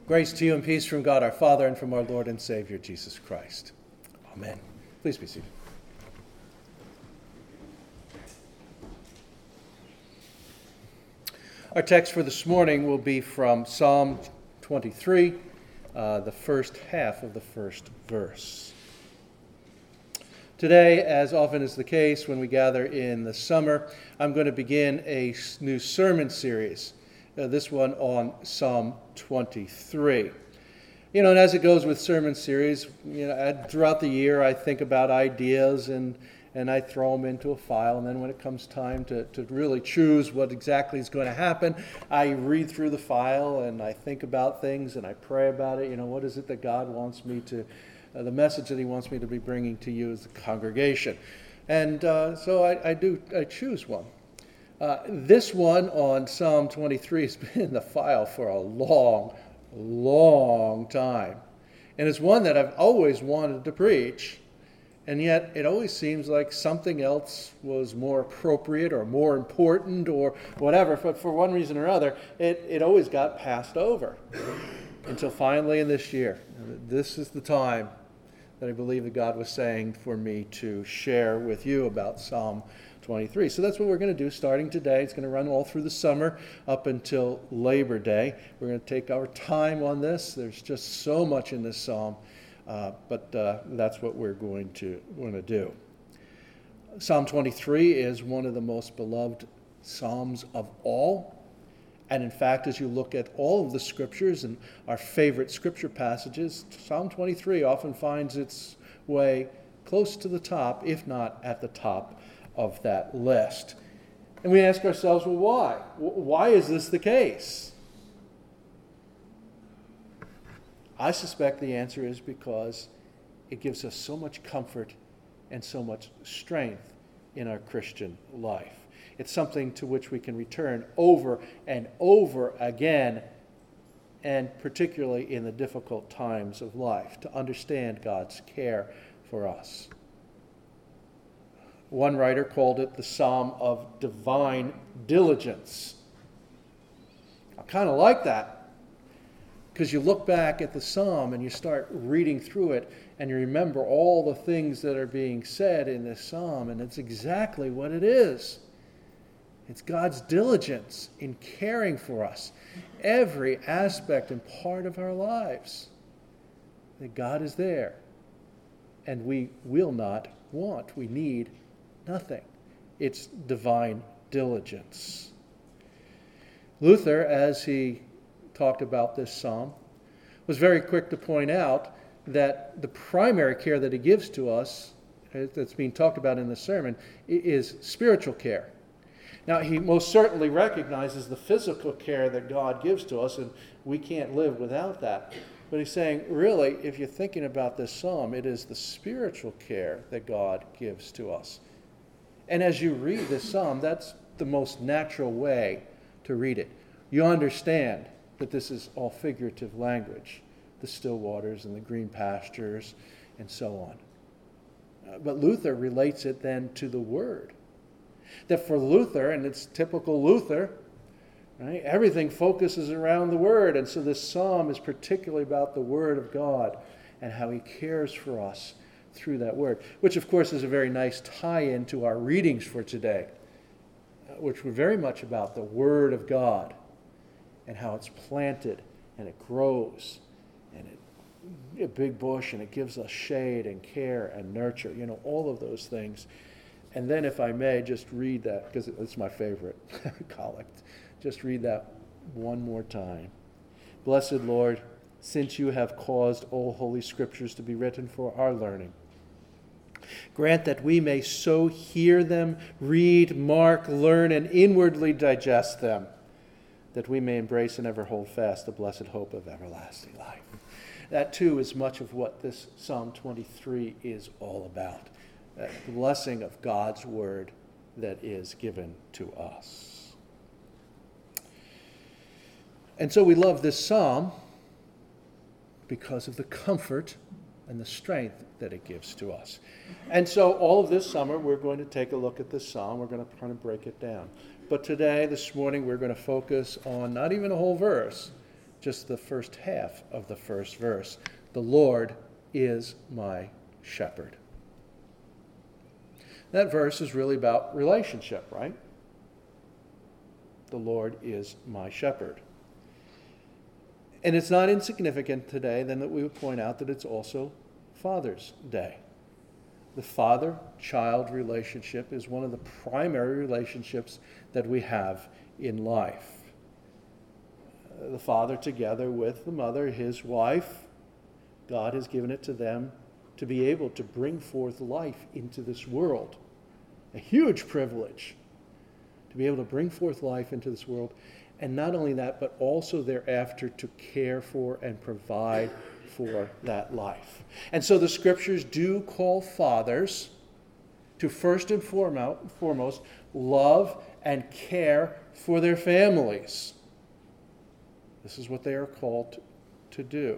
Grace to you and peace from God our Father and from our Lord and Savior Jesus Christ. Amen. Please be seated. Our text for this morning will be from Psalm 23, the first half of the first verse. Today, as often is the case when we gather in the summer, I'm going to begin a new sermon series. This one on Psalm 23. And as it goes with sermon series, throughout the year I think about ideas and I throw them into a file, and then when it comes time to really choose what exactly is going to happen, I read through the file and I think about things and I pray about it. What is it that God wants me to, the message that he wants me to be bringing to you as the congregation. And so I choose one. This one on Psalm 23 has been in the file for a long time. And it's one that I've always wanted to preach, and yet it always seems like something else was more appropriate or more important or whatever. But for one reason or other, it always got passed over until finally in this year. This is the time that I believe that God was saying for me to share with you about Psalm 23. So that's what we're going to do starting today. It's going to run all through the summer up until Labor Day. We're going to take our time on this. There's just so much in this psalm, but that's what we're going to do. Psalm 23 is one of the most beloved psalms of all. And in fact, as you look at all of the scriptures and our favorite scripture passages, Psalm 23 often finds its way close to the top, if not at the top of that list. And we ask ourselves, well, why? Why is this the case? I suspect the answer is because it gives us so much comfort and so much strength in our Christian life. It's something to which we can return over and over again, and particularly in the difficult times of life, to understand God's care for us. One writer called it the Psalm of Divine Diligence. I kind of like that, because you look back at the psalm and you start reading through it and you remember all the things that are being said in this psalm, and it's exactly what it is. It's God's diligence in caring for us, every aspect and part of our lives. That God is there, and we will not want, we need nothing. It's divine diligence. Luther, as he talked about this psalm, was very quick to point out that the primary care that he gives to us, that's being talked about in the sermon, is spiritual care. Now, he most certainly recognizes the physical care that God gives to us, and we can't live without that. But he's saying, really, if you're thinking about this psalm, it is the spiritual care that God gives to us. And as you read this psalm, that's the most natural way to read it. You understand that this is all figurative language, the still waters and the green pastures and so on. But Luther relates it then to the Word. That for Luther, and it's typical Luther, right, everything focuses around the Word. And so this psalm is particularly about the Word of God and how he cares for us through that word, which of course is a very nice tie-in to our readings for today, which were very much about the Word of God and how it's planted and it grows and it's a big bush and it gives us shade and care and nurture, all of those things. And then if I may just read that, because it's my favorite collect, just read that one more time. Blessed Lord, since you have caused all holy scriptures to be written for our learning, grant that we may so hear them, read, mark, learn, and inwardly digest them, that we may embrace and ever hold fast the blessed hope of everlasting life. That, too, is much of what this Psalm 23 is all about. The blessing of God's word that is given to us. And so we love this psalm because of the comfort and the strength that it gives to us. And so all of this summer, we're going to take a look at this psalm. We're going to kind of break it down. But today, this morning, we're going to focus on not even a whole verse, just the first half of the first verse. The Lord is my shepherd. That verse is really about relationship, right? The Lord is my shepherd. And it's not insignificant today then that we would point out that it's also Father's Day. The father-child relationship is one of the primary relationships that we have in life. The father together with the mother, his wife, God has given it to them to be able to bring forth life into this world. A huge privilege to be able to bring forth life into this world. And not only that, but also thereafter to care for and provide for that life. And so the scriptures do call fathers to first and foremost love and care for their families. This is what they are called to do.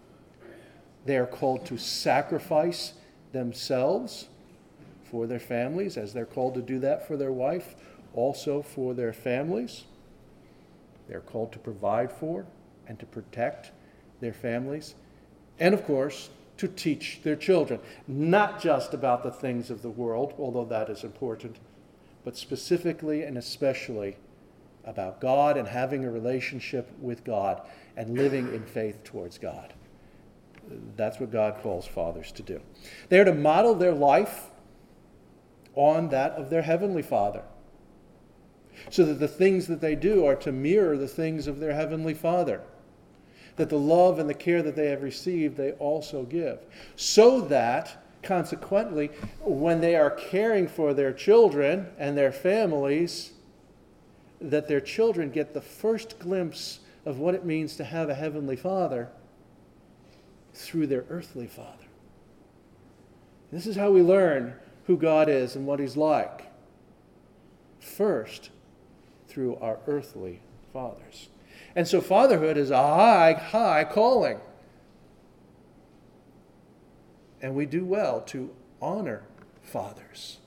They are called to sacrifice themselves for their families, as they're called to do that for their wife, also for their families. They're called to provide for and to protect their families. And of course, to teach their children, not just about the things of the world, although that is important, but specifically and especially about God and having a relationship with God and living in faith towards God. That's what God calls fathers to do. They are to model their life on that of their heavenly Father, so that the things that they do are to mirror the things of their heavenly Father, that the love and the care that they have received they also give, so that consequently when they are caring for their children and their families, that their children get the first glimpse of what it means to have a heavenly Father through their earthly father. This is how we learn who God is and what he's like. First, through our earthly fathers. And so fatherhood is a high, high calling. And we do well to honor fathers.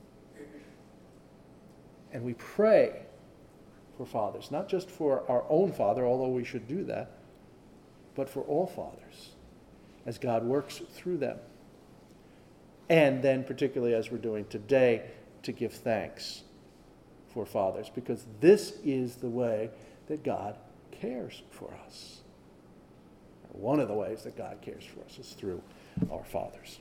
And we pray for fathers, not just for our own father, although we should do that, but for all fathers, as God works through them. And then particularly as we're doing today, to give thanks for fathers, because this is the way that God cares for us. One of the ways that God cares for us is through our fathers.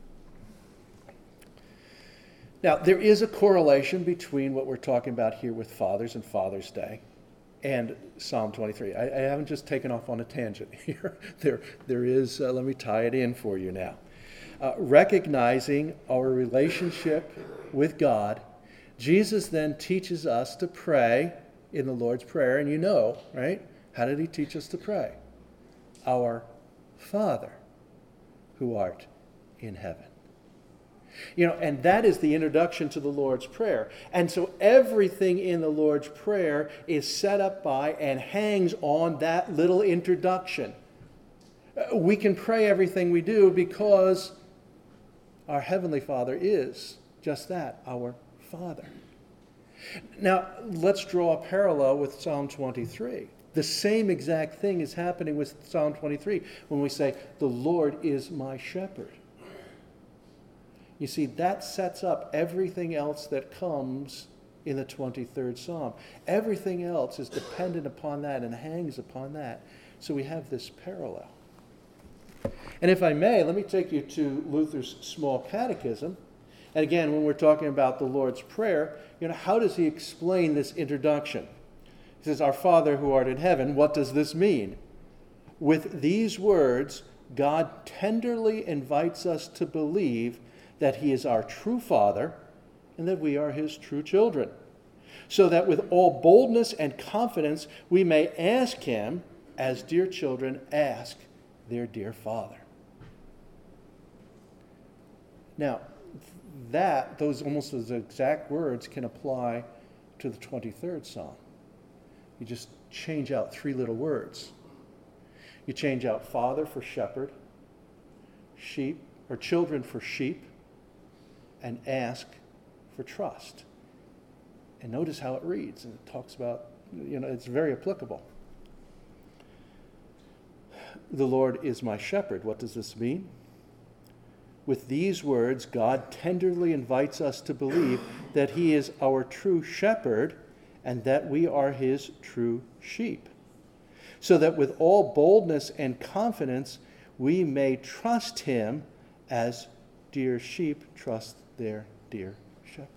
Now, there is a correlation between what we're talking about here with fathers and Father's Day and Psalm 23. I haven't just taken off on a tangent here. There is, let me tie it in for you now. Recognizing our relationship with God, Jesus then teaches us to pray in the Lord's Prayer. And you know, right? How did he teach us to pray? Our Father, who art in heaven. And that is the introduction to the Lord's Prayer. And so everything in the Lord's Prayer is set up by and hangs on that little introduction. We can pray everything we do because our Heavenly Father is just that, our Father. Now, let's draw a parallel with Psalm 23. The same exact thing is happening with Psalm 23 when we say, the Lord is my shepherd. You see, that sets up everything else that comes in the 23rd Psalm. Everything else is dependent upon that and hangs upon that. So we have this parallel. And if I may, let me take you to Luther's Small Catechism. And again, when we're talking about the Lord's Prayer, how does he explain this introduction? He says, Our Father who art in heaven. What does this mean? With these words, God tenderly invites us to believe that he is our true Father and that we are his true children, so that with all boldness and confidence we may ask him as dear children ask their dear Father. Now, those exact words can apply to the 23rd Psalm. You just change out 3 little words. You change out father for shepherd, sheep or children for sheep, and ask for trust. And notice how it reads, and it talks about, it's very applicable. the Lord is my shepherd. What does this mean? With these words, God tenderly invites us to believe that he is our true shepherd and that we are his true sheep, so that with all boldness and confidence we may trust him as dear sheep trust their dear shepherd.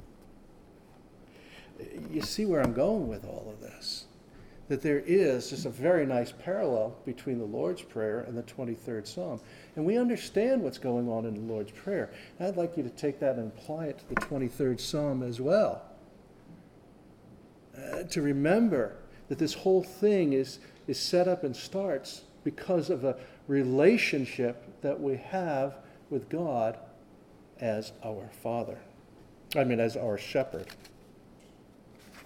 You see where I'm going with all of this? That there is just a very nice parallel between the Lord's Prayer and the 23rd Psalm. And we understand what's going on in the Lord's Prayer. And I'd like you to take that and apply it to the 23rd Psalm as well. To remember that this whole thing is set up and starts because of a relationship that we have with God as our Father. As our shepherd.